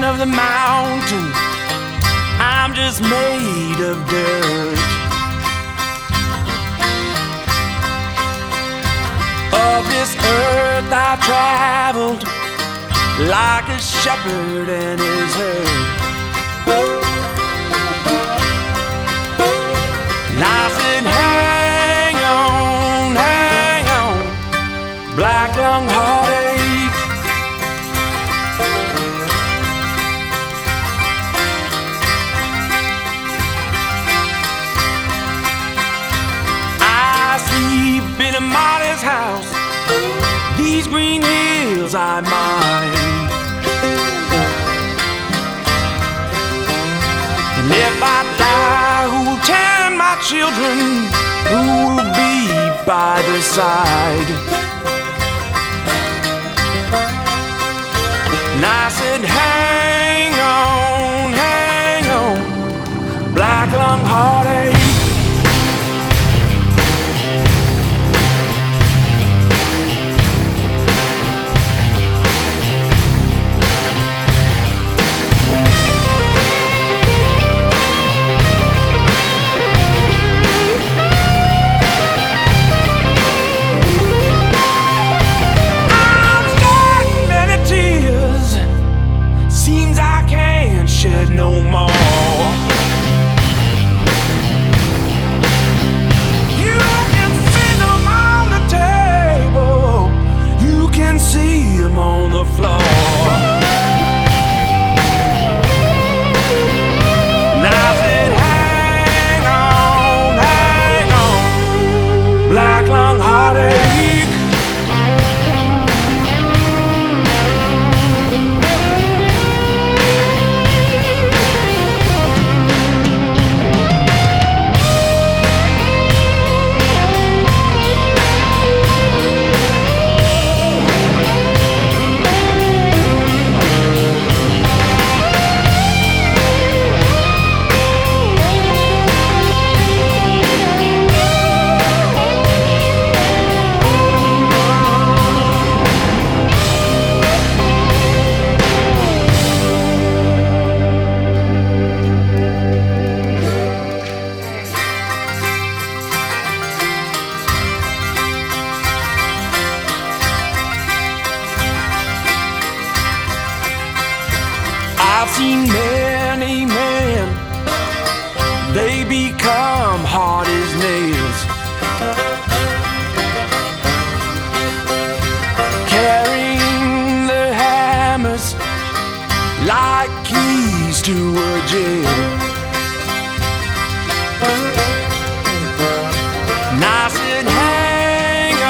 of the mountain, I'm just made of dirt. Of this earth I traveled like a shepherd and his herd. And I said, hang on, black lung heartache. I sleep in a modest house, these green hills I mine. And if I die, who'll tend my children? Who will be by their side? And I said, hang on, black lung heartache. Shed no more. You can see them on the table, you can see them on the floor. Now I said, hang on, black lung heartache. I've seen many men, they become hard as nails, carrying their hammers like keys to a jail. And I said, hang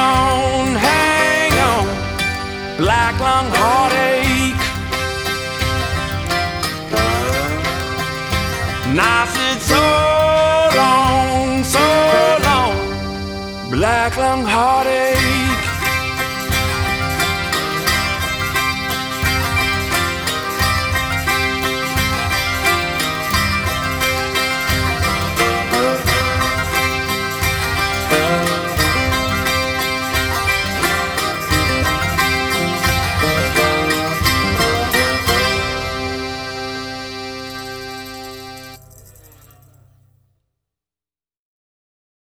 on, black lung heartache. And I said, so long, black lung heartache.